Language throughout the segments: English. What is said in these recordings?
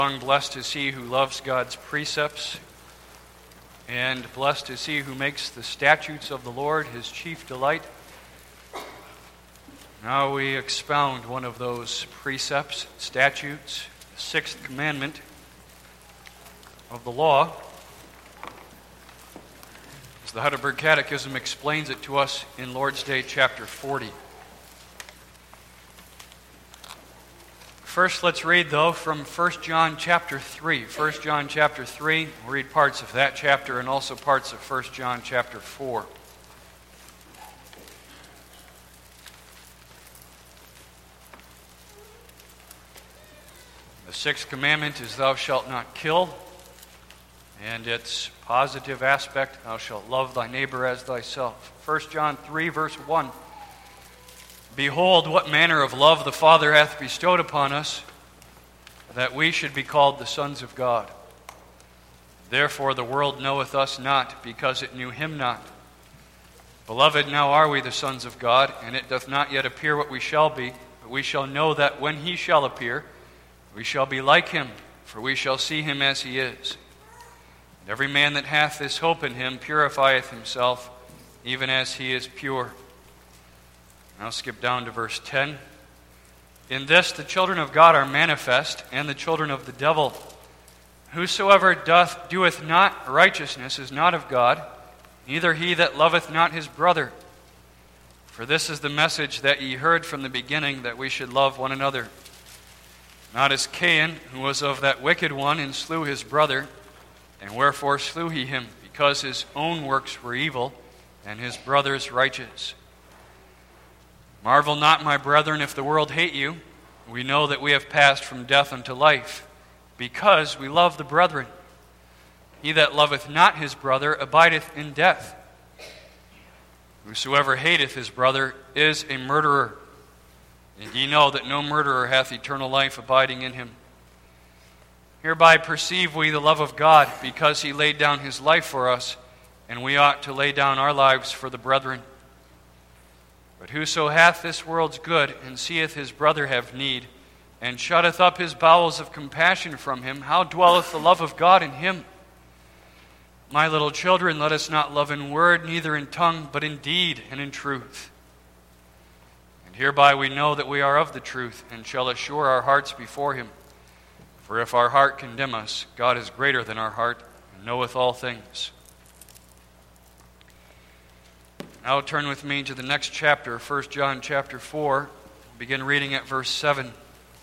Blessed is he who loves God's precepts, and blessed is he who makes the statutes of the Lord his chief delight. Now we expound one of those precepts, statutes, the sixth commandment of the law, as the Heidelberg Catechism explains it to us in Lord's Day, chapter 40. First, let's read, though, from 1 John chapter 3. 1 John chapter 3, we'll read parts of that chapter and also parts of 1 John chapter 4. The sixth commandment is, thou shalt not kill, and its positive aspect, thou shalt love thy neighbor as thyself. 1 John 3, verse 1. Behold, what manner of love the Father hath bestowed upon us, that we should be called the sons of God. Therefore the world knoweth us not, because it knew him not. Beloved, now are we the sons of God, and it doth not yet appear what we shall be, but we shall know that when he shall appear, we shall be like him, for we shall see him as he is. And every man that hath this hope in him purifieth himself, even as he is pure. Now skip down to verse 10. In this the children of God are manifest, and the children of the devil. Whosoever doeth not righteousness is not of God, neither he that loveth not his brother. For this is the message that ye heard from the beginning, that we should love one another. Not as Cain, who was of that wicked one, and slew his brother. And wherefore slew he him? Because his own works were evil, and his brother's righteous. Marvel not, my brethren, if the world hate you. We know that we have passed from death unto life, because we love the brethren. He that loveth not his brother abideth in death. Whosoever hateth his brother is a murderer. And ye know that no murderer hath eternal life abiding in him. Hereby perceive we the love of God, because he laid down his life for us, and we ought to lay down our lives for the brethren. But whoso hath this world's good, and seeth his brother have need, and shutteth up his bowels of compassion from him, how dwelleth the love of God in him? My little children, let us not love in word, neither in tongue, but in deed and in truth. And hereby we know that we are of the truth, and shall assure our hearts before him. For if our heart condemn us, God is greater than our heart, and knoweth all things. Now turn with me to the next chapter, 1 John chapter 4. Begin reading at verse 7.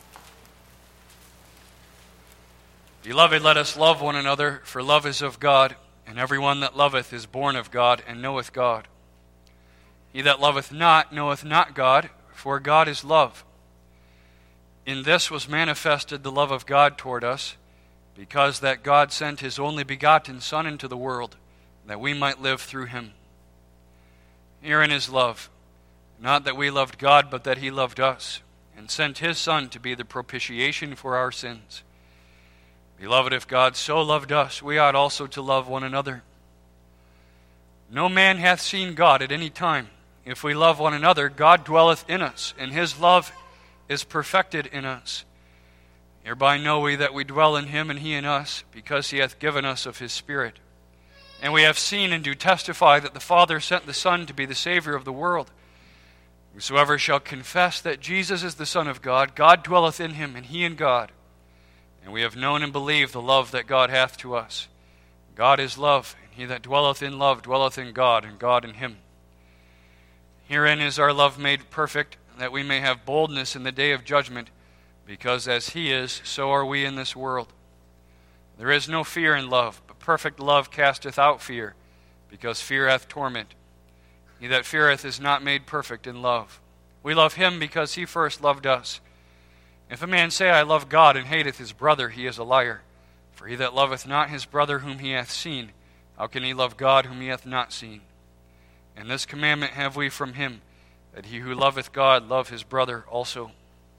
Beloved, let us love one another, for love is of God, and every one that loveth is born of God, and knoweth God. He that loveth not knoweth not God, for God is love. In this was manifested the love of God toward us, because that God sent his only begotten Son into the world, that we might live through him. Herein is love, not that we loved God, but that he loved us, and sent his Son to be the propitiation for our sins. Beloved, if God so loved us, we ought also to love one another. No man hath seen God at any time. If we love one another, God dwelleth in us, and his love is perfected in us. Hereby know we that we dwell in him, and he in us, because he hath given us of his Spirit. And we have seen and do testify that the Father sent the Son to be the Savior of the world. Whosoever shall confess that Jesus is the Son of God, God dwelleth in him, and he in God. And we have known and believed the love that God hath to us. God is love, and he that dwelleth in love dwelleth in God, and God in him. Herein is our love made perfect, that we may have boldness in the day of judgment, because as he is, so are we in this world. There is no fear in love, but perfect love casteth out fear, because fear hath torment. He that feareth is not made perfect in love. We love him because he first loved us. If a man say, I love God, and hateth his brother, he is a liar. For he that loveth not his brother whom he hath seen, how can he love God whom he hath not seen? And this commandment have we from him, that he who loveth God love his brother also.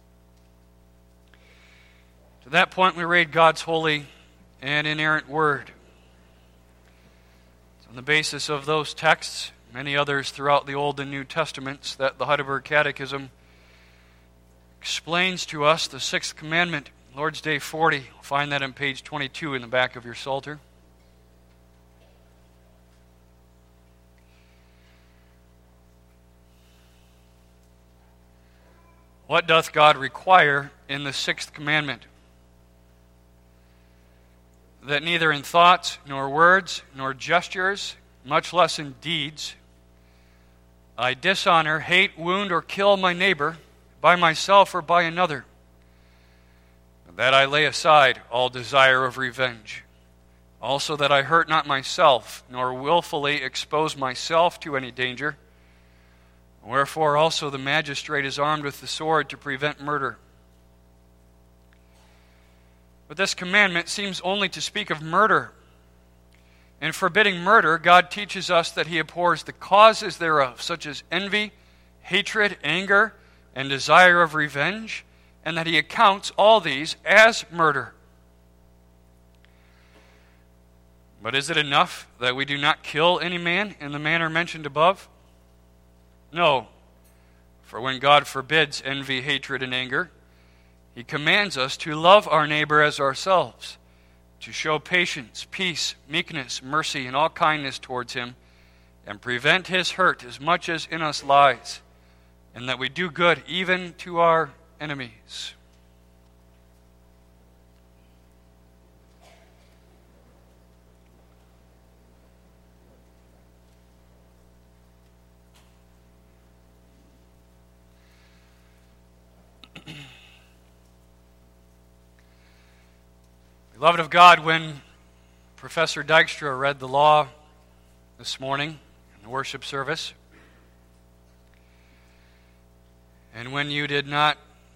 To that point we read God's holy and inerrant word. On the basis of those texts, many others throughout the Old and New Testaments, that the Heidelberg Catechism explains to us the sixth commandment Lord's Day 40. You'll find that on page 22 in the back of your Psalter. What doth God require in the sixth commandment? That neither in thoughts, nor words, nor gestures, much less in deeds, I dishonor, hate, wound, or kill my neighbor by myself or by another. That I lay aside all desire of revenge. Also that I hurt not myself, nor willfully expose myself to any danger. Wherefore also the magistrate is armed with the sword to prevent murder. But this commandment seems only to speak of murder. In forbidding murder, God teaches us that He abhors the causes thereof, such as envy, hatred, anger, and desire of revenge, and that He accounts all these as murder. But is it enough that we do not kill any man in the manner mentioned above? No, for when God forbids envy, hatred, and anger, He commands us to love our neighbor as ourselves, to show patience, peace, meekness, mercy, and all kindness towards him, and prevent his hurt as much as in us lies, and that we do good even to our enemies. Beloved of God, when Professor Dykstra read the law this morning in the worship service, and when you did not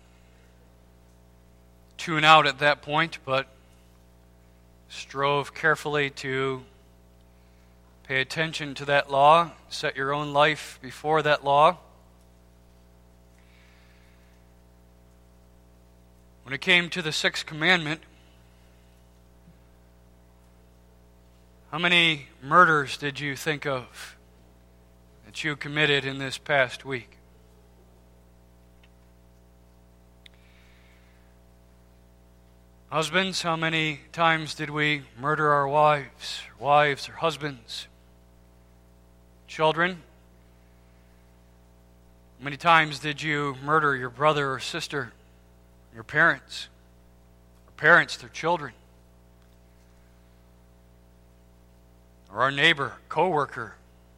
tune out at that point, but strove carefully to pay attention to that law, set your own life before that law, when it came to the sixth commandment, how many murders did you think of that you committed in this past week? Husbands, how many times did we murder our wives or husbands? Children, how many times did you murder your brother or sister, your parents, or parents, their children? Or our neighbor, co-worker.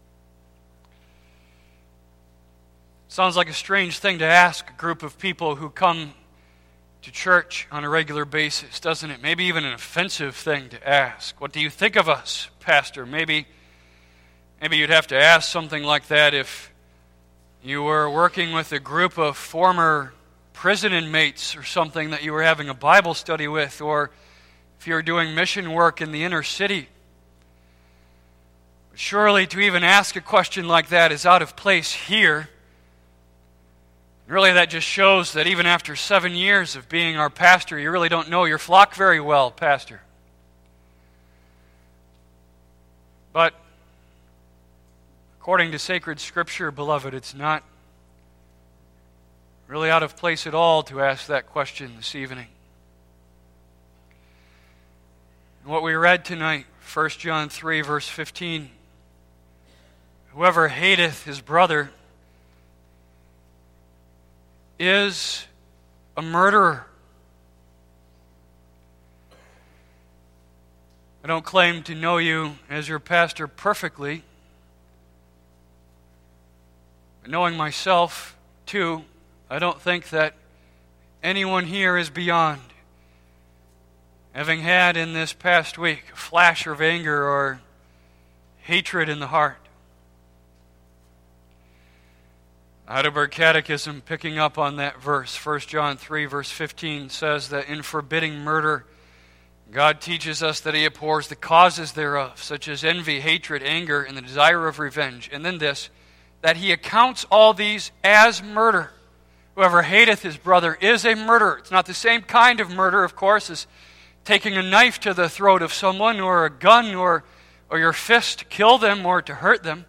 Sounds like a strange thing to ask a group of people who come to church on a regular basis, doesn't it? Maybe even an offensive thing to ask. What do you think of us, Pastor? Maybe you'd have to ask something like that if you were working with a group of former prison inmates or something that you were having a Bible study with, or if you were doing mission work in the inner city. Surely to even ask a question like that is out of place here. Really, that just shows that even after 7 years of being our pastor, you really don't know your flock very well, Pastor. But according to sacred Scripture, beloved, it's not really out of place at all to ask that question this evening. And what we read tonight, 1 John 3, verse 15, whoever hateth his brother is a murderer. I don't claim to know you as your pastor perfectly, but knowing myself too, I don't think that anyone here is beyond having had in this past week a flash of anger or hatred in the heart. Heidelberg Catechism, picking up on that verse, 1 John 3, verse 15, says that in forbidding murder, God teaches us that He abhors the causes thereof, such as envy, hatred, anger, and the desire of revenge. And then this, that He accounts all these as murder. Whoever hateth his brother is a murderer. It's not the same kind of murder, of course, as taking a knife to the throat of someone, or a gun, or your fist to kill them or to hurt them.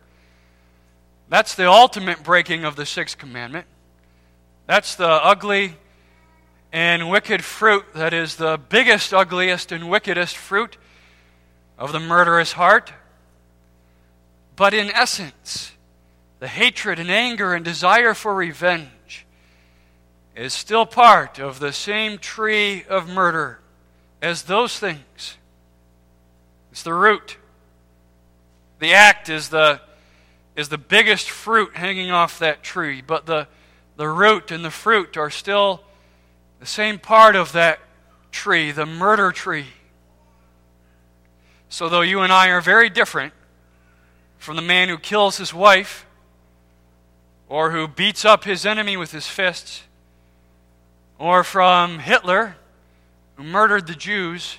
That's the ultimate breaking of the sixth commandment. That's the ugly and wicked fruit that is the biggest, ugliest, and wickedest fruit of the murderous heart. But in essence, the hatred and anger and desire for revenge is still part of the same tree of murder as those things. It's the root. The act is the biggest fruit hanging off that tree, but the root and the fruit are still the same part of that tree, the murder tree. So though you and I are very different from the man who kills his wife or who beats up his enemy with his fists, or from Hitler who murdered the Jews,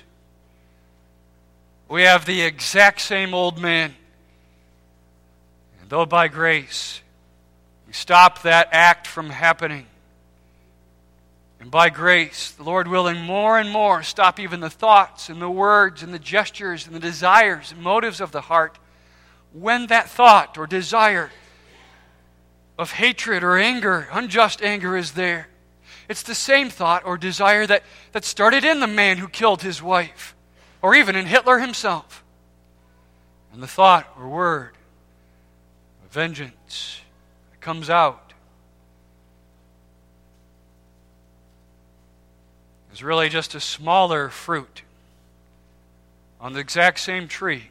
we have the exact same old man. And though by grace we stop that act from happening, and by grace, the Lord willing, more and more stop even the thoughts and the words and the gestures and the desires and motives of the heart, when that thought or desire of hatred or anger, unjust anger, is there, it's the same thought or desire that started in the man who killed his wife, or even in Hitler himself. And the thought or word of vengeance that comes out is really just a smaller fruit on the exact same tree.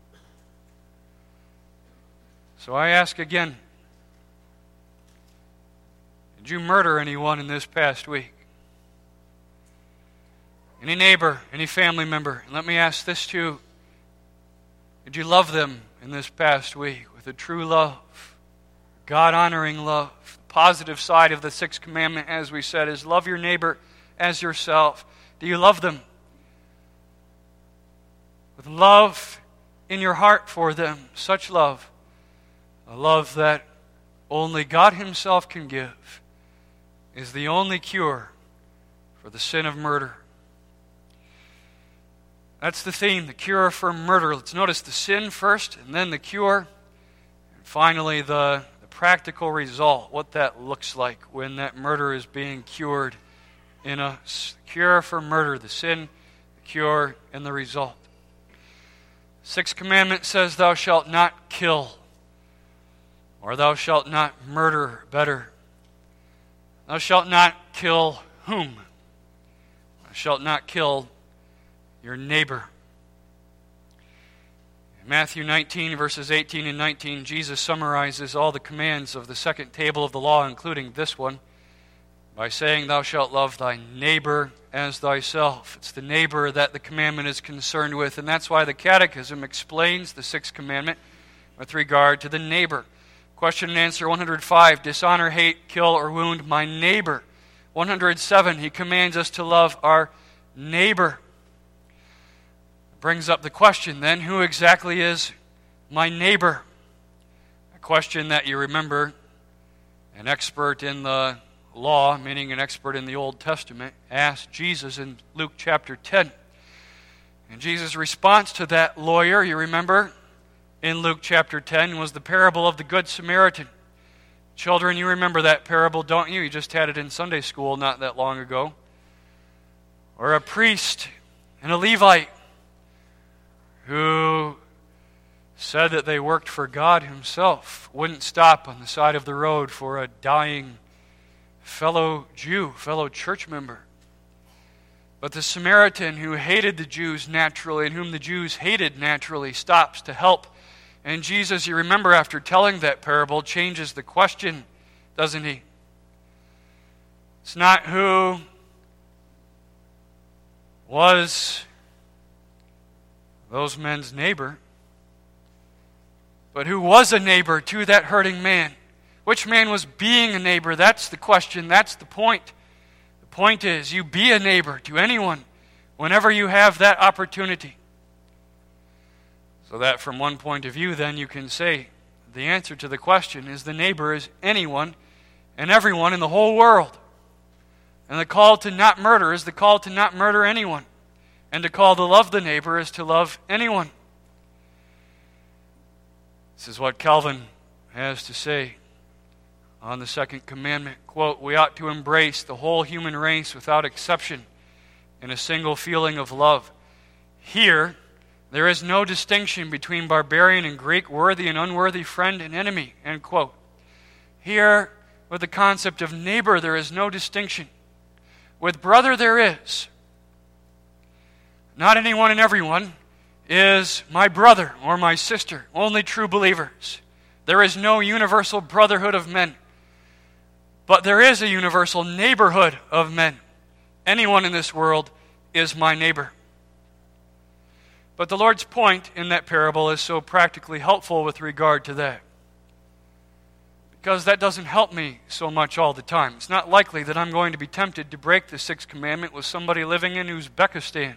So I ask again, did you murder anyone in this past week? Any neighbor, any family member? And let me ask this too. Did you love them in this past week with a true love, God-honoring love? The positive side of the sixth commandment, as we said, is love your neighbor as yourself. Do you love them with love in your heart for them? Such love, a love that only God Himself can give, is the only cure for the sin of murder. That's the theme, the cure for murder. Let's notice the sin first, and then the cure, and finally the practical result, what that looks like when that murder is being cured in us. The cure for murder, the sin, the cure, and the result. Sixth commandment says, thou shalt not kill, or thou shalt not murder. Better, thou shalt not kill whom? Thou shalt not kill your neighbor. In Matthew 19, verses 18 and 19, Jesus summarizes all the commands of the second table of the law, including this one, by saying, thou shalt love thy neighbor as thyself. It's the neighbor that the commandment is concerned with, and that's why the Catechism explains the sixth commandment with regard to the neighbor. Question and answer 105, dishonor, hate, kill, or wound my neighbor. 107, he commands us to love our neighbor. Brings up the question then, who exactly is my neighbor? A question that you remember an expert in the law, meaning an expert in the Old Testament, asked Jesus in Luke chapter 10. And Jesus' response to that lawyer, you remember, in Luke chapter 10, was the parable of the Good Samaritan. Children, you remember that parable, don't you? You just had it in Sunday school not that long ago. Or a priest and a Levite who said that they worked for God Himself, wouldn't stop on the side of the road for a dying fellow Jew, fellow church member. But the Samaritan, who hated the Jews naturally and whom the Jews hated naturally, stops to help. And Jesus, you remember, after telling that parable, changes the question, doesn't He? It's not who was those men's neighbor, but who was a neighbor to that hurting man. Which man was being a neighbor? That's the question. That's the point. The point is, you be a neighbor to anyone whenever you have that opportunity. So that from one point of view, then, you can say the answer to the question is the neighbor is anyone and everyone in the whole world. And the call to not murder is the call to not murder anyone. And the call to love the neighbor is to love anyone. This is what Calvin has to say on the second commandment. Quote, "We ought to embrace the whole human race without exception in a single feeling of love. Here, there is no distinction between barbarian and Greek, worthy and unworthy, friend and enemy." End quote. Here, with the concept of neighbor, there is no distinction. With brother, there is. Not anyone and everyone is my brother or my sister, only true believers. There is no universal brotherhood of men, but there is a universal neighborhood of men. Anyone in this world is my neighbor. But the Lord's point in that parable is so practically helpful with regard to that, because that doesn't help me so much all the time. It's not likely that I'm going to be tempted to break the sixth commandment with somebody living in Uzbekistan.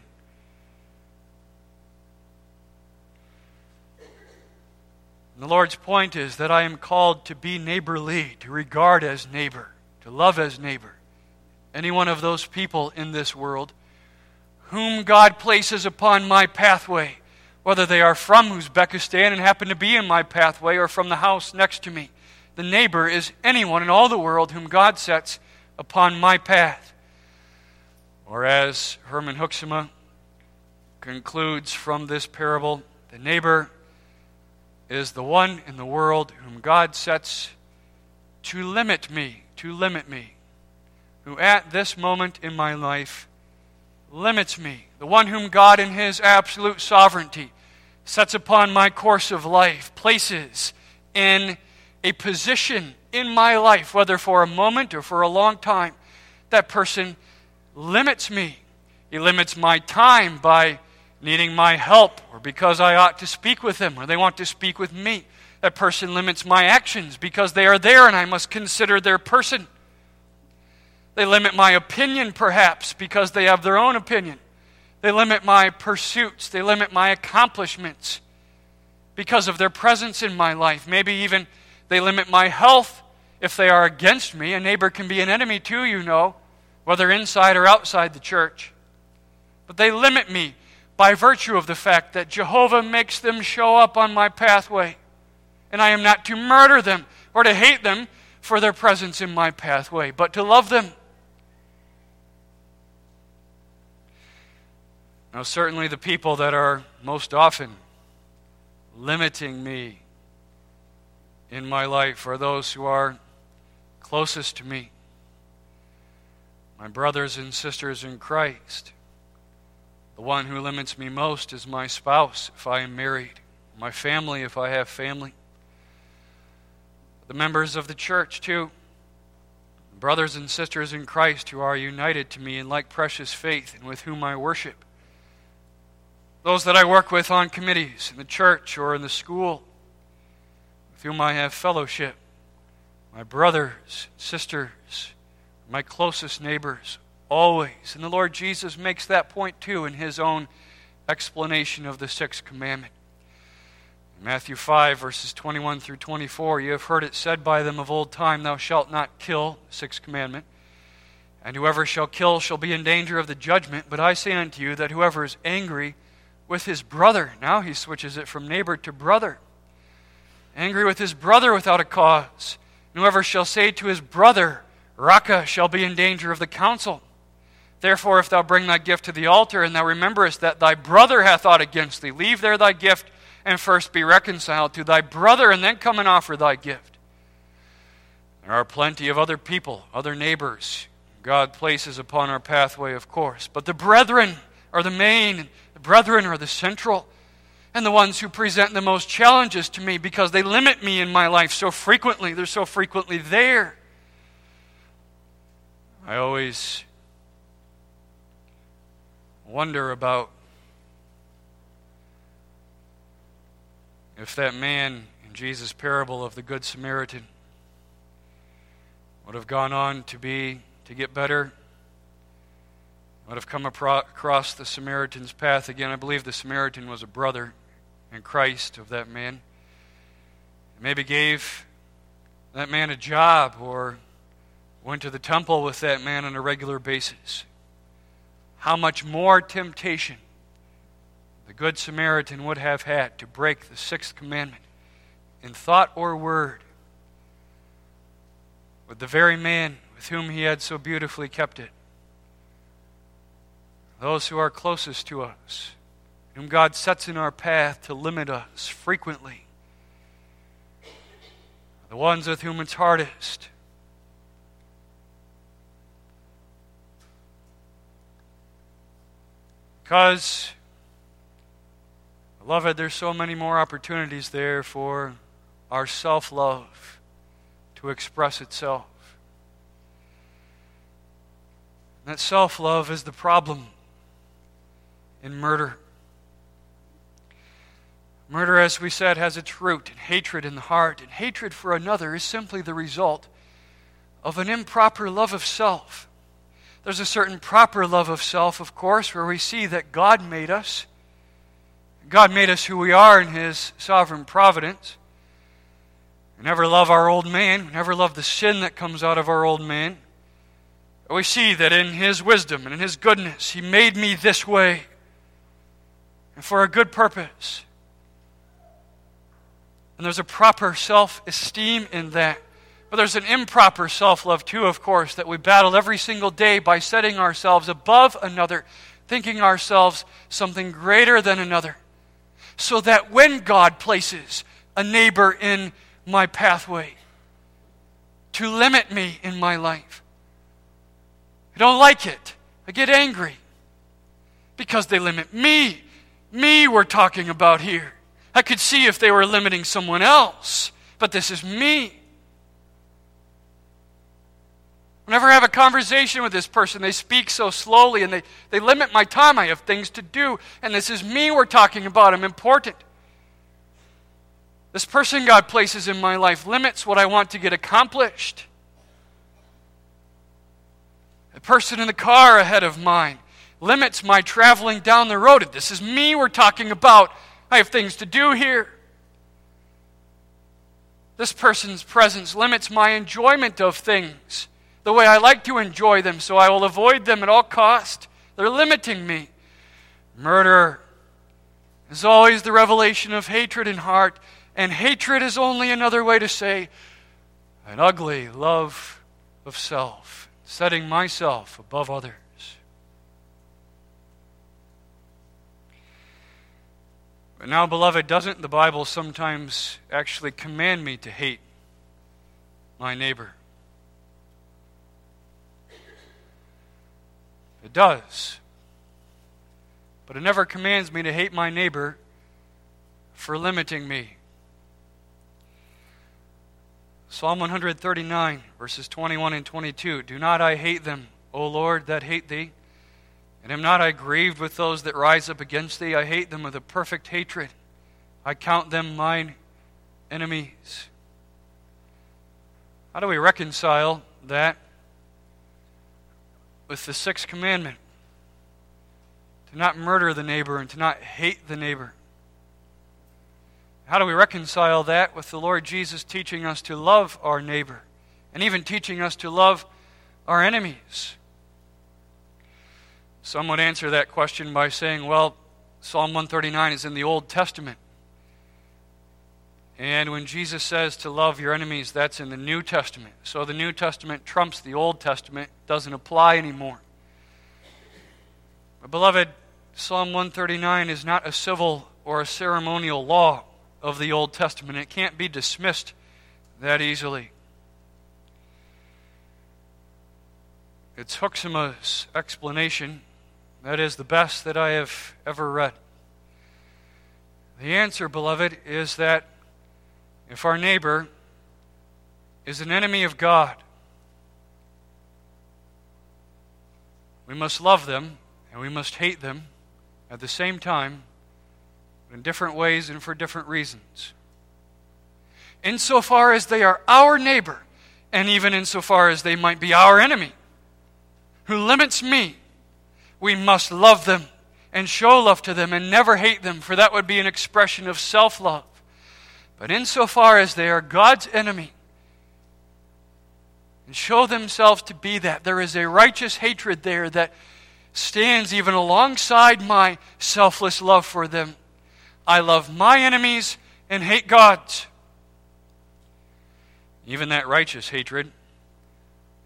And the Lord's point is that I am called to be neighborly, to regard as neighbor, to love as neighbor any one of those people in this world whom God places upon my pathway, whether they are from Uzbekistan and happen to be in my pathway or from the house next to me. The neighbor is anyone in all the world whom God sets upon my path. Or as Herman Hoeksema concludes from this parable, the neighbor is the one in the world whom God sets to limit me, who at this moment in my life limits me, the one whom God in His absolute sovereignty sets upon my course of life, places in a position in my life, whether for a moment or for a long time. That person limits me. He limits my time by needing my help, or because I ought to speak with them, or they want to speak with me. That person limits my actions because they are there and I must consider their person. They limit my opinion, perhaps, because they have their own opinion. They limit my pursuits. They limit my accomplishments because of their presence in my life. Maybe even they limit my health if they are against me. A neighbor can be an enemy too, you know, whether inside or outside the church. But they limit me by virtue of the fact that Jehovah makes them show up on my pathway. And I am not to murder them or to hate them for their presence in my pathway, but to love them. Now, certainly the people that are most often limiting me in my life are those who are closest to me. My brothers and sisters in Christ. The one who limits me most is my spouse if I am married, my family if I have family. The members of the church too. Brothers and sisters in Christ who are united to me in like precious faith and with whom I worship. Those that I work with on committees in the church or in the school, with whom I have fellowship. My brothers, sisters, my closest neighbors, always. And the Lord Jesus makes that point too in His own explanation of the sixth commandment. In Matthew 5, verses 21 through 24, "You have heard it said by them of old time, Thou shalt not kill," sixth commandment. "And whoever shall kill shall be in danger of the judgment. But I say unto you that whoever is angry with his brother," now he switches it from neighbor to brother, "angry with his brother without a cause, and whoever shall say to his brother, Raca, shall be in danger of the council. Therefore, if thou bring thy gift to the altar, and thou rememberest that thy brother hath aught against thee, leave there thy gift, and first be reconciled to thy brother, and then come and offer thy gift." There are plenty of other people, other neighbors God places upon our pathway, of course. But the brethren are the main, the brethren are the central, and the ones who present the most challenges to me because they limit me in my life so frequently. They're so frequently there. I always wonder about if that man in Jesus' parable of the Good Samaritan would have gone on to get better, would have come across the Samaritan's path again. I believe the Samaritan was a brother in Christ of that man. Maybe gave that man a job or went to the temple with that man on a regular basis. How much more temptation the Good Samaritan would have had to break the sixth commandment in thought or word. with the very man with whom he had so beautifully kept it. Those who are closest to us, whom God sets in our path to limit us frequently, the ones with whom it's hardest. Because, beloved, there's so many more opportunities there for our self-love to express itself. And that self-love is the problem in murder. Murder, as we said, has its root in hatred in the heart, and hatred for another is simply the result of an improper love of self. There's a certain proper love of self, of course, where we see that God made us. God made us who we are in His sovereign providence. We never love our old man. We never love the sin that comes out of our old man. But we see that in His wisdom and in His goodness, He made me this way and for a good purpose. And there's a proper self-esteem in that. But there's an improper self-love too, of course, that we battle every single day by setting ourselves above another, thinking ourselves something greater than another. So that when God places a neighbor in my pathway to limit me in my life, I don't like it. I get angry because they limit me. Me we're talking about here. I could see if they were limiting someone else, but this is me. Whenever I have a conversation with this person, they speak so slowly and they limit my time. I have things to do, and this is me we're talking about. I'm important. This person God places in my life limits what I want to get accomplished. The person in the car ahead of mine limits my traveling down the road. This is me we're talking about. I have things to do here. This person's presence limits my enjoyment of things the way I like to enjoy them, so I will avoid them at all cost. They're limiting me. Murder is always the revelation of hatred in heart, and hatred is only another way to say an ugly love of self, setting myself above others. But now, beloved, doesn't the Bible sometimes actually command me to hate my neighbor? It does. But it never commands me to hate my neighbor for limiting me. Psalm 139, verses 21 and 22. Do not I hate them, O Lord, that hate thee? And am not I grieved with those that rise up against thee? I hate them with a perfect hatred. I count them mine enemies. How do we reconcile that with the sixth commandment? To not murder the neighbor and to not hate the neighbor. How do we reconcile that with the Lord Jesus teaching us to love our neighbor and even teaching us to love our enemies? Some would answer that question by saying, well, Psalm 139 is in the Old Testament. And when Jesus says to love your enemies, that's in the New Testament. So the New Testament trumps the Old Testament, doesn't apply anymore. But beloved, Psalm 139 is not a civil or a ceremonial law of the Old Testament. It can't be dismissed that easily. It's Huxama's explanation. That is the best that I have ever read. The answer, beloved, is that if our neighbor is an enemy of God, we must love them and we must hate them at the same time, but in different ways and for different reasons. Insofar as they are our neighbor, and even insofar as they might be our enemy, who limits me, we must love them and show love to them and never hate them, for that would be an expression of self-love. But insofar as they are God's enemy and show themselves to be that, there is a righteous hatred there that stands even alongside my selfless love for them. I love my enemies and hate God's. Even that righteous hatred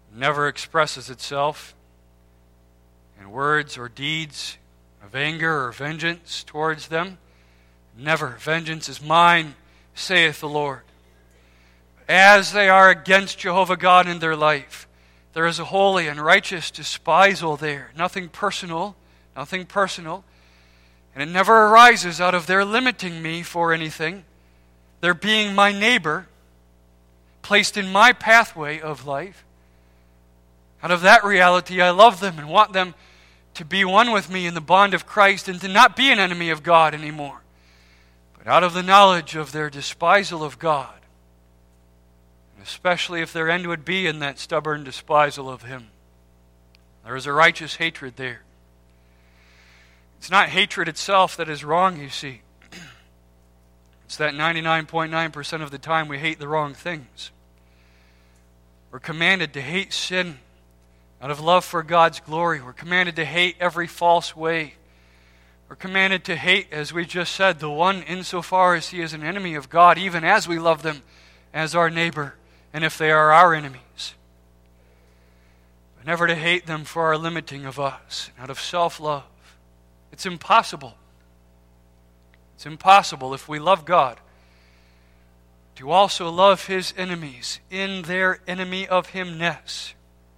never expresses itself in words or deeds of anger or vengeance towards them. Never. Vengeance is mine, saith the Lord. As they are against Jehovah God in their life, there is a holy and righteous despisal there. Nothing personal. Nothing personal. And it never arises out of their limiting me for anything. Their being my neighbor, placed in my pathway of life. Out of that reality, I love them and want them to be one with me in the bond of Christ and to not be an enemy of God anymore. But out of the knowledge of their despisal of God, especially if their end would be in that stubborn despisal of Him. There is a righteous hatred there. It's not hatred itself that is wrong, you see. It's that 99.9% of the time we hate the wrong things. We're commanded to hate sin out of love for God's glory. We're commanded to hate every false way. We're commanded to hate, as we just said, the one insofar as he is an enemy of God, even as we love them as our neighbor, and if they are our enemies. But never to hate them for our limiting of us, out of self-love. It's impossible. It's impossible if we love God to also love His enemies in their enemy of Himness.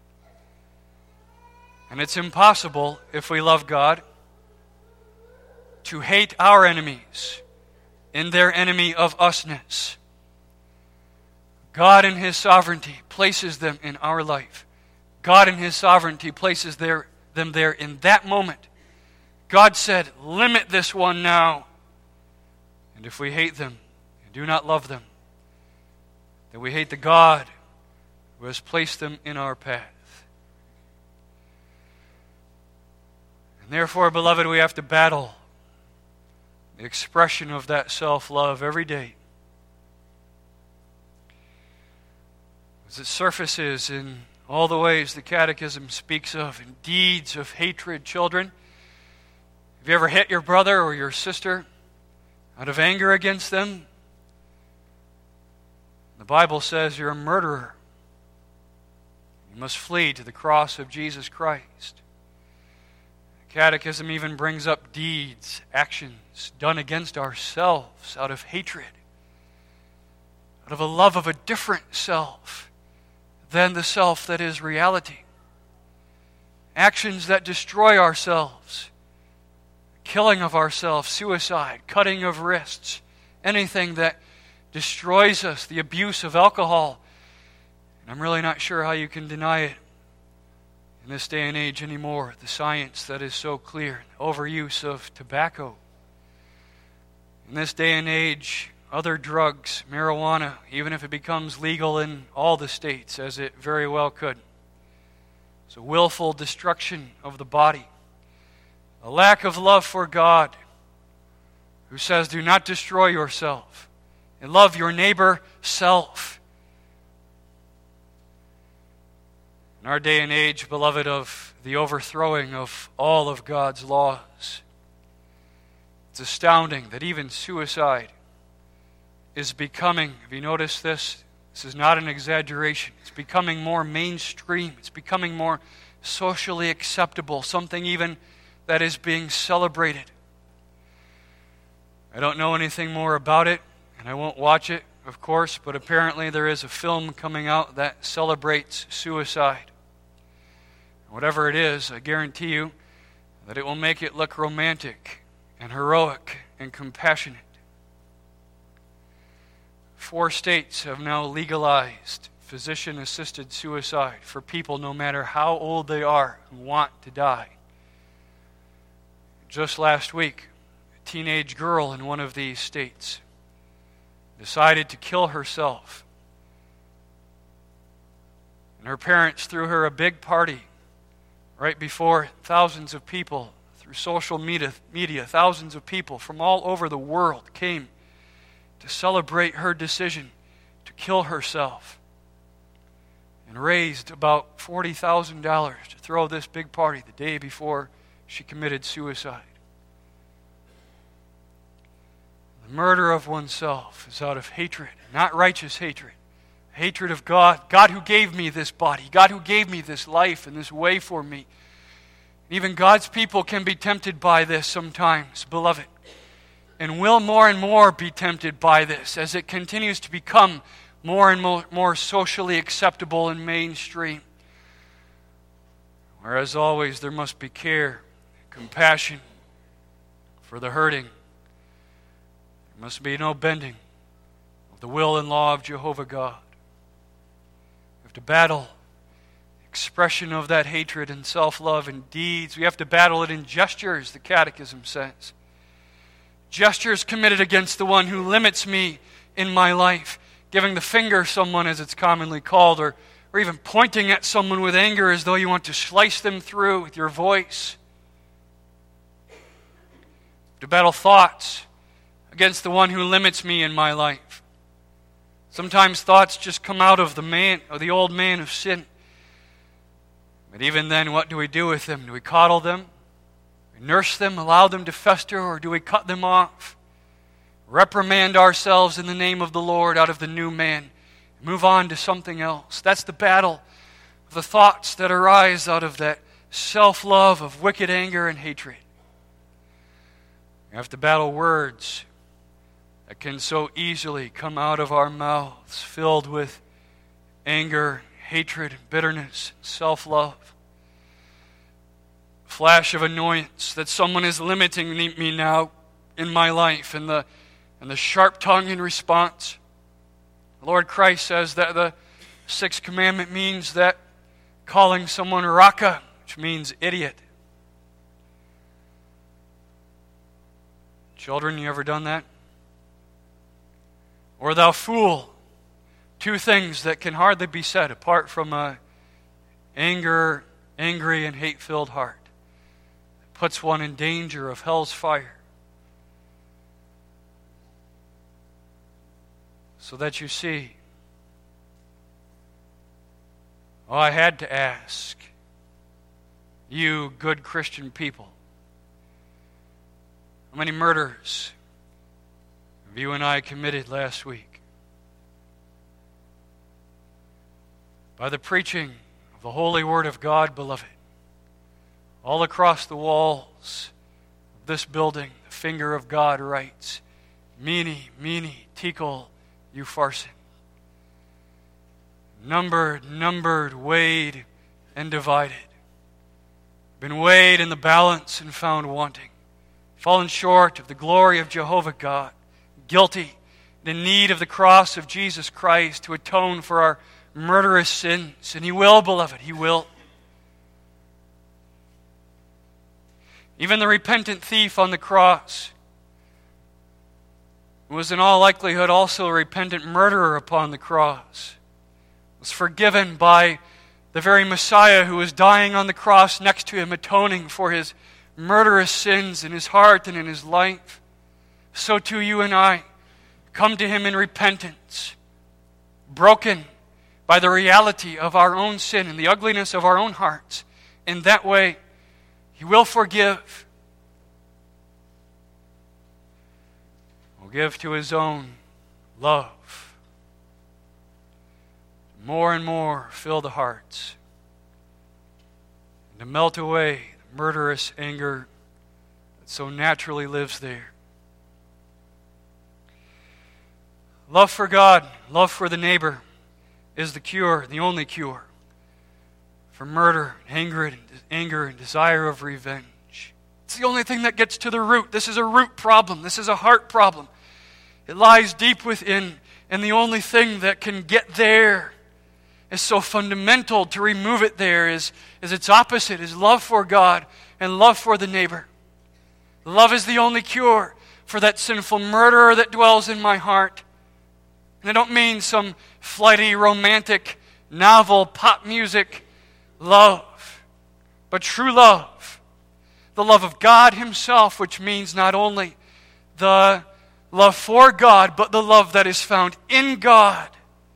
And it's impossible if we love God to hate our enemies in their enemy of usness. God in His sovereignty places them in our life. God in His sovereignty places them there in that moment. God said, limit this one now. And if we hate them and do not love them, then we hate the God who has placed them in our path. And therefore, beloved, we have to battle the expression of that self-love every day. As it surfaces in all the ways the Catechism speaks of, in deeds of hatred, children. Have you ever hit your brother or your sister out of anger against them? The Bible says you're a murderer. You must flee to the cross of Jesus Christ. The Catechism even brings up deeds, actions done against ourselves out of hatred, out of a love of a different self than the self that is reality. Actions that destroy ourselves, killing of ourselves, suicide, cutting of wrists, anything that destroys us, the abuse of alcohol. And I'm really not sure how you can deny it in this day and age anymore, the science that is so clear, overuse of tobacco. In this day and age, other drugs, marijuana, even if it becomes legal in all the states, as it very well could. It's a willful destruction of the body. A lack of love for God, who says, do not destroy yourself, and love your neighbor self. In our day and age, beloved, of the overthrowing of all of God's laws, it's astounding that even suicide is becoming, have you noticed this? This is not an exaggeration. It's becoming more mainstream. It's becoming more socially acceptable, something even that is being celebrated. I don't know anything more about it, and I won't watch it, of course, but apparently there is a film coming out that celebrates suicide. Whatever it is, I guarantee you that it will make it look romantic and heroic and compassionate. 4 states have now legalized physician-assisted suicide for people, no matter how old they are, who want to die. Just last week, a teenage girl in one of these states decided to kill herself. And her parents threw her a big party right before thousands of people, through social media, thousands of people from all over the world came to celebrate her decision to kill herself, and raised about $40,000 to throw this big party the day before she committed suicide. The murder of oneself is out of hatred, not righteous hatred, Hatred of God. God who gave me this body. God who gave me this life and this way for me. Even God's people can be tempted by this sometimes, beloved. And will more and more be tempted by this as it continues to become more and more socially acceptable and mainstream. Whereas always there must be care, compassion for the hurting. There must be no bending of the will and law of Jehovah God. We have to battle the expression of that hatred and self-love in deeds. We have to battle it in gestures, the Catechism says. Gestures committed against the one who limits me in my life. Giving the finger someone, as it's commonly called, or even pointing at someone with anger as though you want to slice them through with your voice. To battle thoughts against the one who limits me in my life. Sometimes thoughts just come out of the old man of sin. But even then, what do we do with them? Do we coddle them? Do we nurse them, allow them to fester, or do we cut them off? Reprimand ourselves in the name of the Lord out of the new man. Move on to something else. That's the battle of the thoughts that arise out of that self-love of wicked anger and hatred. We have to battle words that can so easily come out of our mouths, filled with anger, hatred, bitterness, self-love. Flash of annoyance that someone is limiting me now in my life, and the sharp tongue in response. The Lord Christ says that the sixth commandment means that calling someone raka, which means idiot. Children, you ever done that? Or thou fool. Two things that can hardly be said apart from a angry and hate-filled heart. It puts one in danger of hell's fire. So that you see, I had to ask you good Christian people, how many murders have you and I committed last week? By the preaching of the holy word of God, beloved, all across the walls of this building, the finger of God writes, Mene, mene, tekel, upharsin. Numbered, weighed, and divided. Been weighed in the balance and found wanting. Fallen short of the glory of Jehovah God. Guilty, in need of the cross of Jesus Christ to atone for our murderous sins. And He will, beloved, He will. Even the repentant thief on the cross was in all likelihood also a repentant murderer upon the cross, was forgiven by the very Messiah who was dying on the cross next to him, atoning for his murderous sins in his heart and in his life. So too you and I come to Him in repentance, broken by the reality of our own sin and the ugliness of our own hearts. In that way, He will forgive. Give to His own love. More and more fill the hearts. And to melt away the murderous anger that so naturally lives there. Love for God, love for the neighbor is the cure, the only cure for murder, anger and desire of revenge. It's the only thing that gets to the root. This is a root problem. This is a heart problem. It lies deep within, and the only thing that can get there is so fundamental to remove it there is its opposite, is love for God and love for the neighbor. Love is the only cure for that sinful murderer that dwells in my heart. And I don't mean some flighty, romantic, novel, pop music love, but true love. The love of God Himself, which means not only the love for God, but the love that is found in God.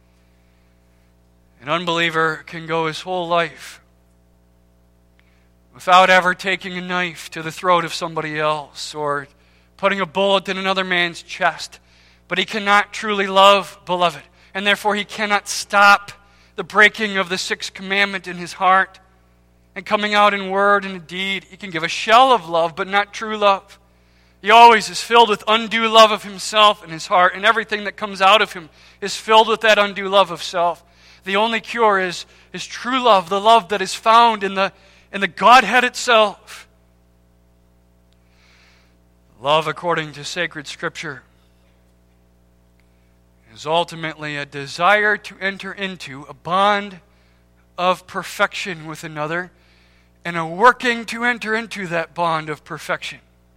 An unbeliever can go his whole life without ever taking a knife to the throat of somebody else or putting a bullet in another man's chest. But he cannot truly love, beloved, and therefore he cannot stop the breaking of the sixth commandment in his heart and coming out in word and in deed. He can give a shell of love, but not true love. He always is filled with undue love of himself in his heart, and everything that comes out of him is filled with that undue love of self. The only cure is true love, the love that is found in the Godhead itself. Love, according to sacred Scripture, is ultimately a desire to enter into a bond of perfection with another and a working to enter into that bond of perfection.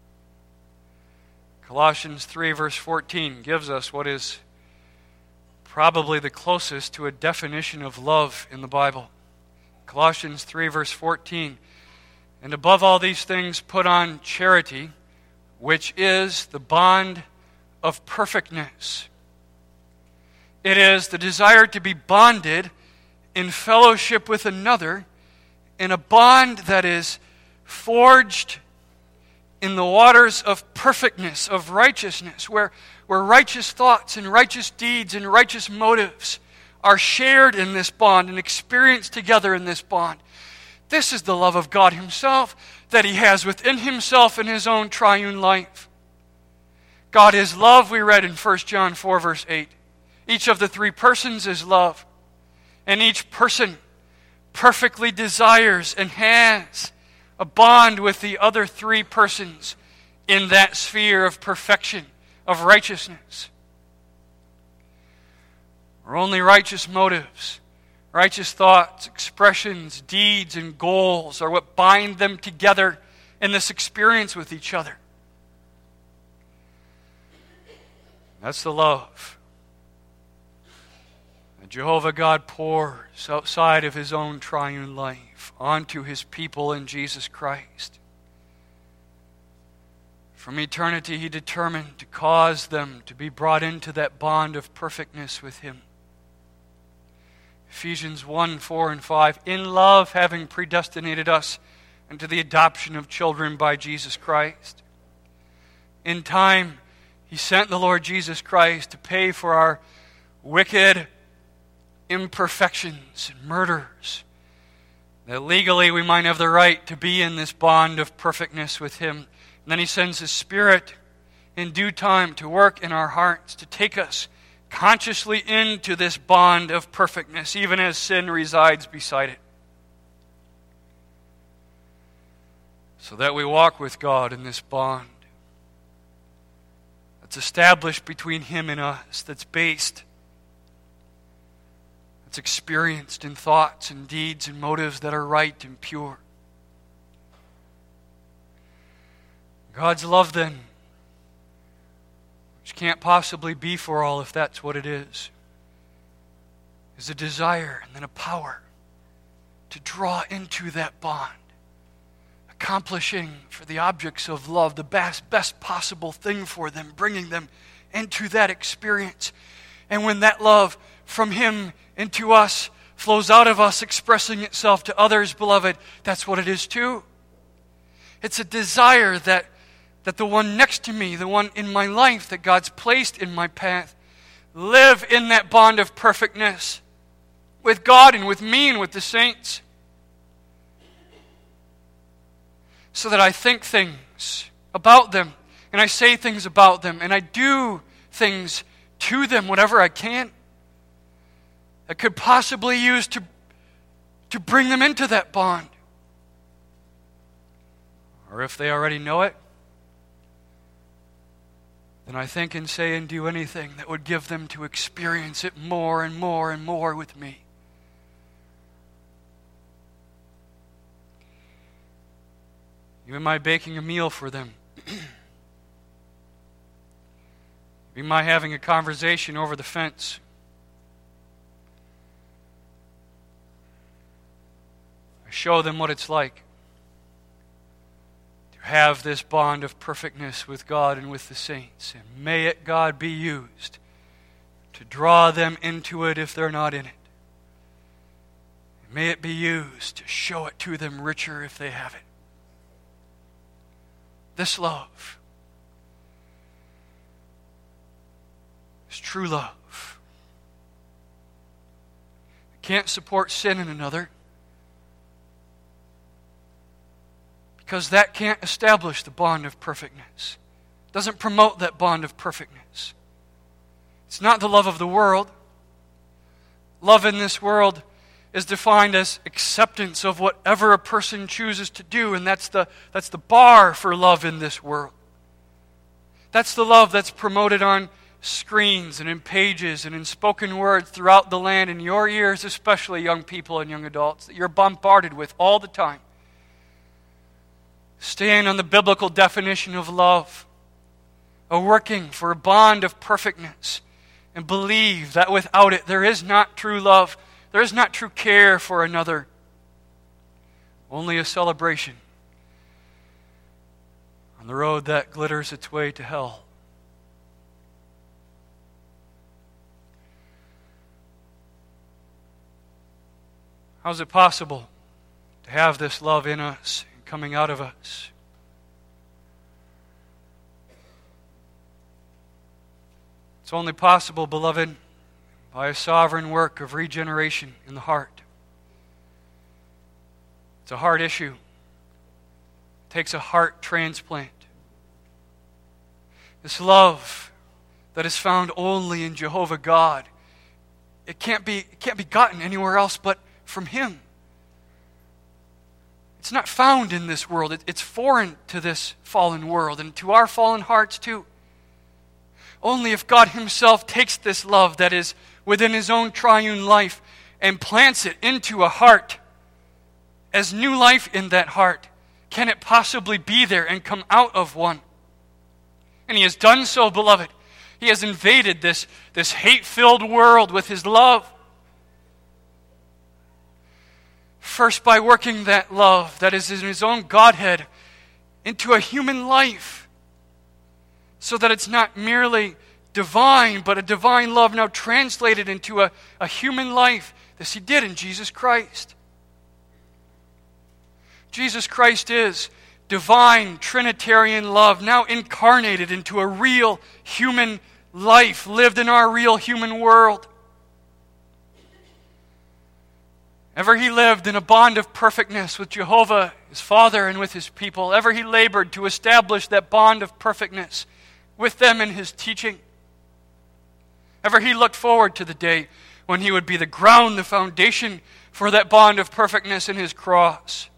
Colossians 3 verse 14 gives us what is probably the closest to a definition of love in the Bible. Colossians 3 verse 14, "And above all these things put on charity, which is the bond of perfectness." It is the desire to be bonded in fellowship with another, in a bond that is forged in the waters of perfectness, of righteousness, where righteous thoughts and righteous deeds and righteous motives are shared in this bond and experienced together in this bond. This is the love of God Himself that He has within Himself in His own triune life. God is love, we read in 1 John 4 verse 8. Each of the three persons is love, and each person perfectly desires and has a bond with the other three persons in that sphere of perfection, of righteousness. Or only righteous motives, righteous thoughts, expressions, deeds, and goals are what bind them together in this experience with each other. That's the love that Jehovah God pours outside of His own triune life onto His people in Jesus Christ. From eternity He determined to cause them to be brought into that bond of perfectness with Him. Ephesians 1, 4, and 5, "In love having predestinated us unto the adoption of children by Jesus Christ." In time He sent the Lord Jesus Christ to pay for our wicked imperfections and murders, that legally we might have the right to be in this bond of perfectness with Him. And then He sends His Spirit in due time to work in our hearts, to take us consciously into this bond of perfectness, even as sin resides beside it. So that we walk with God in this bond that's established between Him and us, that's based, that's experienced in thoughts and deeds and motives that are right and pure. God's love then, which can't possibly be for all if that's what it is a desire and then a power to draw into that bond, accomplishing for the objects of love the best possible thing for them, bringing them into that experience. And when that love from Him into us flows out of us, expressing itself to others, beloved, that's what it is too. It's a desire that the one next to me, the one in my life that God's placed in my path, live in that bond of perfectness with God and with me and with the saints. So that I think things about them, and I say things about them, and I do things to them, whatever I can, that could possibly use to bring them into that bond. Or if they already know it, then I think and say and do anything that would give them to experience it more and more and more with me. Even my baking a meal for them. Even my having a conversation over the fence. I show them what it's like to have this bond of perfectness with God and with the saints. And may it, God, be used to draw them into it if they're not in it. And may it be used to show it to them richer if they have it. This love is true love. can't support sin in another, because that can't establish the bond of perfectness. It doesn't promote that bond of perfectness. It's not the love of the world. Love in this world is defined as acceptance of whatever a person chooses to do, and that's the bar for love in this world. That's the love that's promoted on screens and in pages and in spoken words throughout the land, in your ears especially, young people and young adults, that you're bombarded with all the time. Stand on the biblical definition of love, a working for a bond of perfectness, and believe that without it there is not true love, there is not true care for another, only a celebration on the road that glitters its way to hell. How is it possible to have this love in us and coming out of us? It's only possible, beloved, by a sovereign work of regeneration in the heart. It's a heart issue. It takes a heart transplant. This love that is found only in Jehovah God, it can't be gotten anywhere else but from Him. It's not found in this world. It's foreign to this fallen world and to our fallen hearts too. Only if God Himself takes this love that is within His own triune life and plants it into a heart as new life in that heart, can it possibly be there and come out of one. And He has done so, beloved. He has invaded this hate-filled world with His love. First by working that love that is in His own Godhead into a human life, so that it's not merely divine, but a divine love now translated into a human life. This He did in Jesus Christ. Jesus Christ is divine Trinitarian love now incarnated into a real human life lived in our real human world. Ever He lived in a bond of perfectness with Jehovah, His Father, and with His people. Ever He labored to establish that bond of perfectness with them in His teaching. Ever He looked forward to the day when He would be the ground, the foundation for that bond of perfectness in His cross.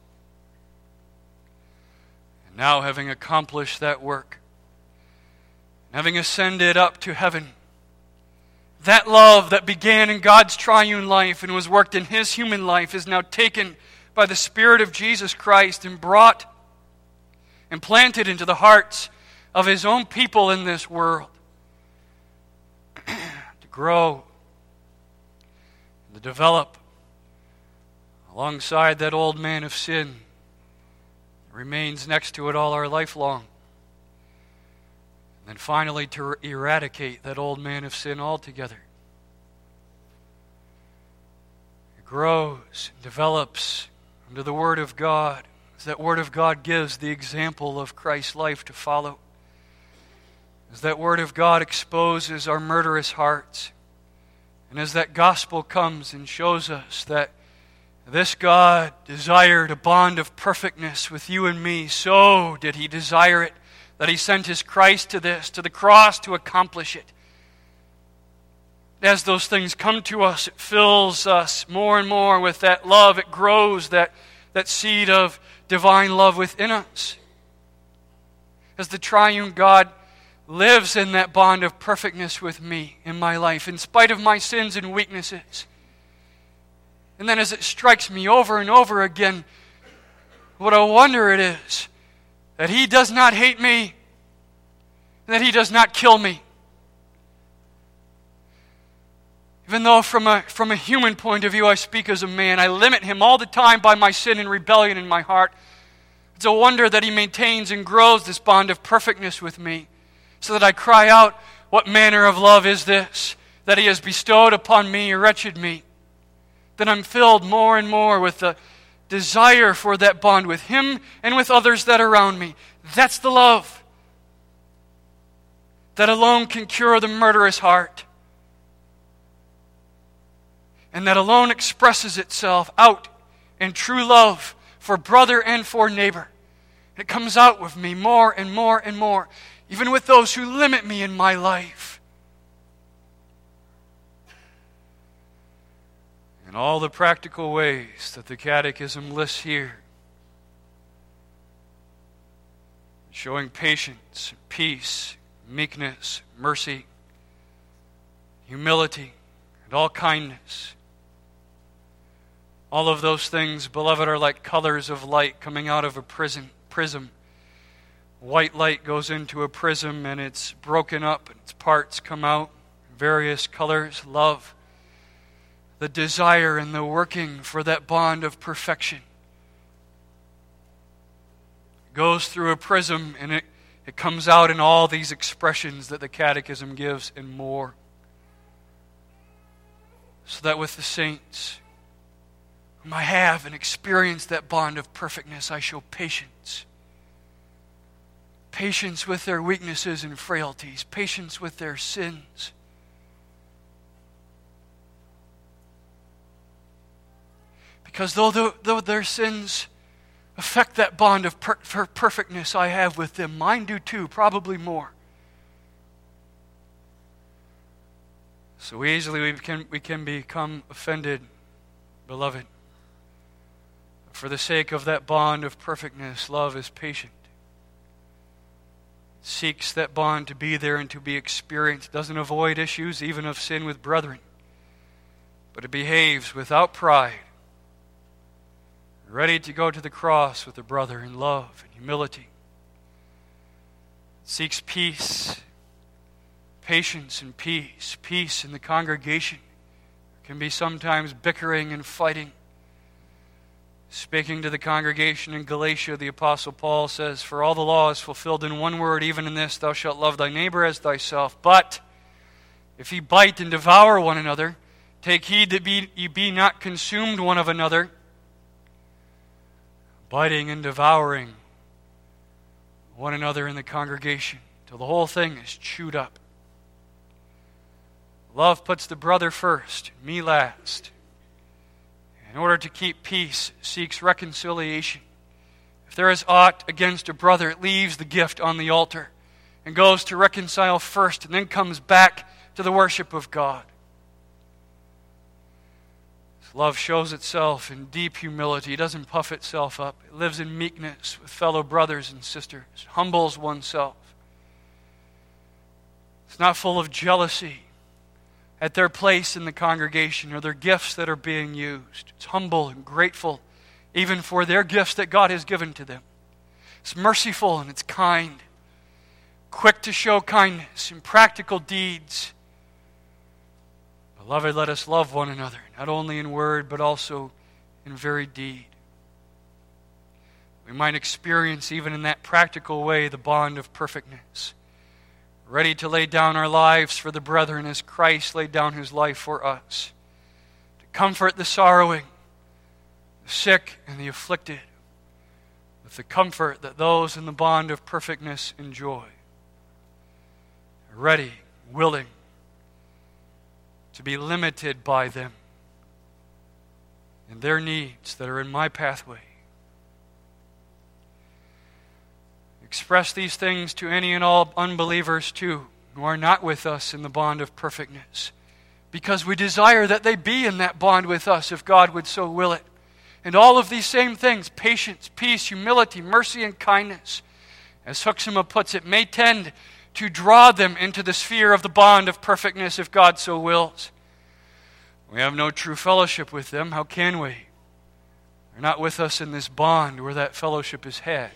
And now, having accomplished that work, having ascended up to heaven, that love that began in God's triune life and was worked in His human life is now taken by the Spirit of Jesus Christ and brought and planted into the hearts of His own people in this world to grow and to develop alongside that old man of sin that remains next to it all our life long. And finally to eradicate that old man of sin altogether. It grows, develops under the Word of God, as that Word of God gives the example of Christ's life to follow. As that Word of God exposes our murderous hearts, and as that gospel comes and shows us that this God desired a bond of perfectness with you and me, so did He desire it, that He sent His Christ to the cross to accomplish it. As those things come to us, it fills us more and more with that love. It grows that seed of divine love within us. As the triune God lives in that bond of perfectness with me in my life, in spite of my sins and weaknesses. And then as it strikes me over and over again, what a wonder it is that He does not hate me, and that He does not kill me. Even though from a human point of view I speak as a man, I limit Him all the time by my sin and rebellion in my heart. It's a wonder that He maintains and grows this bond of perfectness with me, so that I cry out, what manner of love is this that He has bestowed upon me, a wretched me? Then I'm filled more and more with the desire for that bond with Him and with others that are around me. That's the love that alone can cure the murderous heart. and that alone expresses itself out in true love for brother and for neighbor. It comes out with me more and more and more, even with those who limit me in my life. In all the practical ways that the Catechism lists here, showing patience, peace, meekness, mercy, humility, and all kindness. All of those things, beloved, are like colors of light coming out of a prism. White light goes into a prism and it's broken up and its parts come out. Various colors, love, the desire and the working for that bond of perfection. It goes through a prism and it comes out in all these expressions that the Catechism gives and more. So that with the saints whom I have and experienced that bond of perfectness, I show patience. Patience with their weaknesses and frailties. Patience with their sins. Because though their sins affect that bond of perfectness I have with them, mine do too, probably more. So easily we can become offended, beloved. For the sake of that bond of perfectness, love is patient. It seeks that bond to be there and to be experienced. Doesn't avoid issues, even of sin with brethren. But it behaves without pride, ready to go to the cross with a brother in love and humility. It seeks peace, patience and peace. Peace in the congregation. There can be sometimes bickering and fighting. Speaking to the congregation in Galatia, the Apostle Paul says, "For all the law is fulfilled in one word, even in this, thou shalt love thy neighbor as thyself. But if ye bite and devour one another, take heed that ye be not consumed one of another." Biting and devouring one another in the congregation till the whole thing is chewed up. Love puts the brother first, me last. In order to keep peace, seeks reconciliation. If there is aught against a brother, it leaves the gift on the altar and goes to reconcile first and then comes back to the worship of God. Love shows itself in deep humility. It doesn't puff itself up. It lives in meekness with fellow brothers and sisters. Humbles oneself. It's not full of jealousy at their place in the congregation or their gifts that are being used. It's humble and grateful even for their gifts that God has given to them. It's merciful and it's kind. Quick to show kindness in practical deeds. Beloved, let us love one another, not only in word, but also in very deed. We might experience, even in that practical way, the bond of perfectness. Ready to lay down our lives for the brethren as Christ laid down His life for us. To comfort the sorrowing, the sick, and the afflicted, with the comfort that those in the bond of perfectness enjoy. Ready, willing, to be limited by them and their needs that are in my pathway. Express these things to any and all unbelievers too, who are not with us in the bond of perfectness, because we desire that they be in that bond with us if God would so will it. And all of these same things, patience, peace, humility, mercy, and kindness, as Huxema puts it, may tend to draw them into the sphere of the bond of perfectness if God so wills. We have no true fellowship with them. How can we? They're not with us in this bond where that fellowship is had.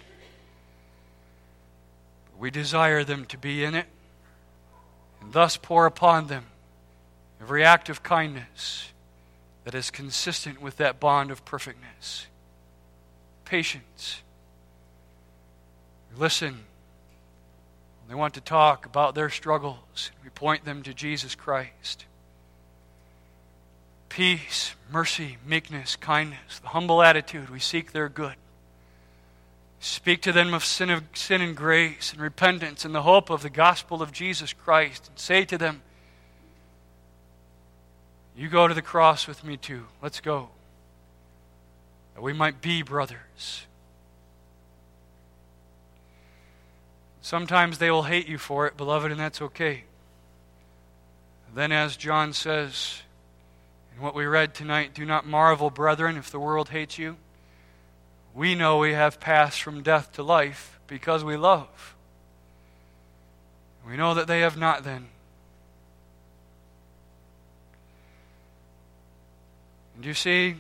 But we desire them to be in it and thus pour upon them every act of kindness that is consistent with that bond of perfectness. Patience. We listen. They want to talk about their struggles. We point them to Jesus Christ. Peace, mercy, meekness, kindness, the humble attitude. We seek their good. Speak to them of sin and grace and repentance and the hope of the gospel of Jesus Christ. And say to them, You go to the cross with me too. Let's go. That we might be brothers. Sometimes they will hate you for it, beloved, and that's okay. Then as John says in what we read tonight, do not marvel, brethren, if the world hates you. We know we have passed from death to life because we love. We know that they have not then. And you see,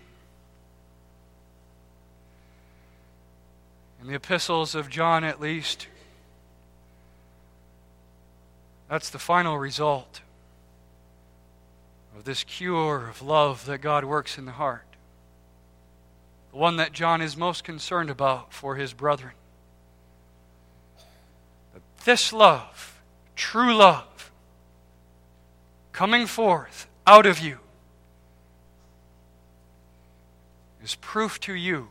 in the epistles of John at least, that's the final result of this cure of love that God works in the heart. The one that John is most concerned about for his brethren. This love, true love, coming forth out of you, is proof to you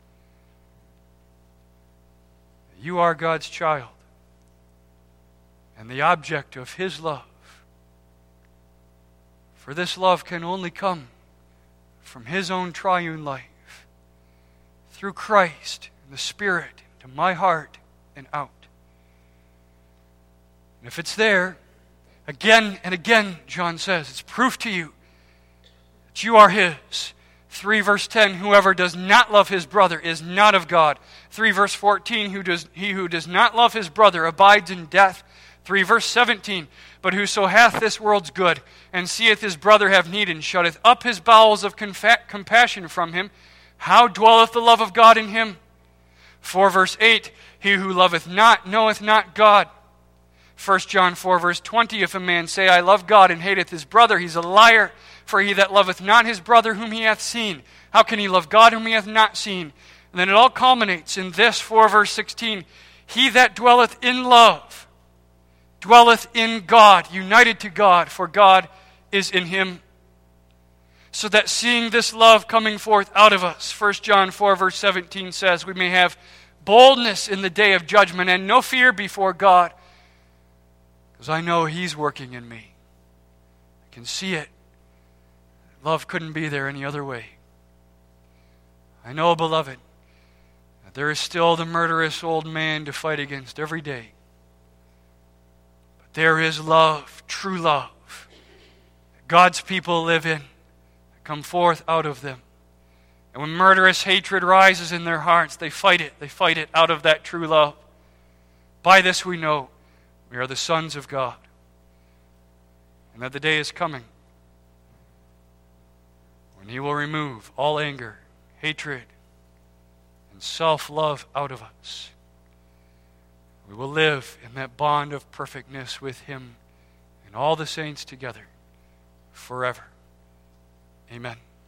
that you are God's child and the object of His love. For this love can only come from His own triune life, through Christ and the Spirit, into my heart and out. And if it's there, again and again, John says, it's proof to you that you are His. 3 verse 10, whoever does not love his brother is not of God. 3 verse 14, he who does not love his brother abides in death. 3 verse 17, but whoso hath this world's good, and seeth his brother have need, and shutteth up his bowels of compassion from him, how dwelleth the love of God in him? 4 verse 8, he who loveth not knoweth not God. 1 John 4 verse 20, if a man say, I love God, and hateth his brother, he's a liar. For he that loveth not his brother whom he hath seen, how can he love God whom he hath not seen? And then it all culminates in this 4 verse 16, he that dwelleth in love dwelleth in God, united to God, for God is in him. So that seeing this love coming forth out of us, 1 John 4 verse 17 says, we may have boldness in the day of judgment and no fear before God, because I know He's working in me. I can see it. Love couldn't be there any other way. I know, beloved, that there is still the murderous old man to fight against every day. But there is love, true love, that God's people live in, that come forth out of them. And when murderous hatred rises in their hearts, they fight it. They fight it out of that true love. By this we know we are the sons of God, and that the day is coming when He will remove all anger, hatred, and self-love out of us. We will live in that bond of perfectness with Him and all the saints together forever. Amen.